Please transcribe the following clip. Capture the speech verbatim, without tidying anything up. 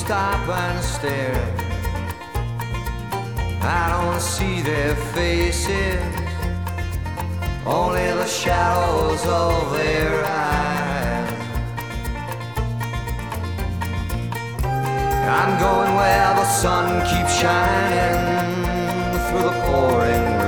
stop and stare. I don't see their faces, only the shadows of their eyes. I'm going where the sun keeps shining through the pouring